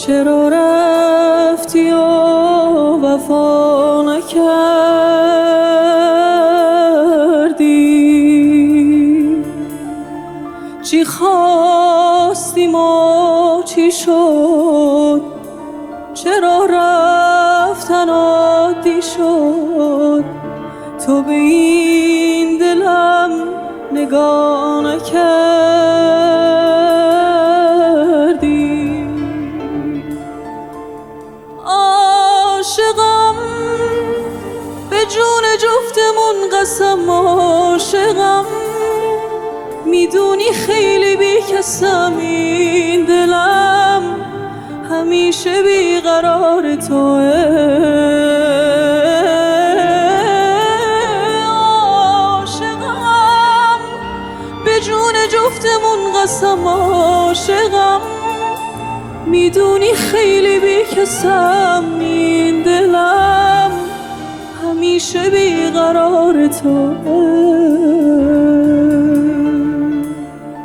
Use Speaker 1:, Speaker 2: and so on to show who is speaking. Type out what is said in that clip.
Speaker 1: چرا رفتی و وفا نکردی؟ چی خواستیم و چی شد؟ چرا رفتن عادی شد؟ تو به این دلم نگاه نکردی. عاشقم به جون جفتمون قسم، عاشقم میدونی خیلی بی‌کسم، این دلم همیشه بیقرار توه. عاشقم به جون جفتمون قسم، عاشقم میدونی خیلی بی‌کسم، این دلم همیشه بیقرار توه.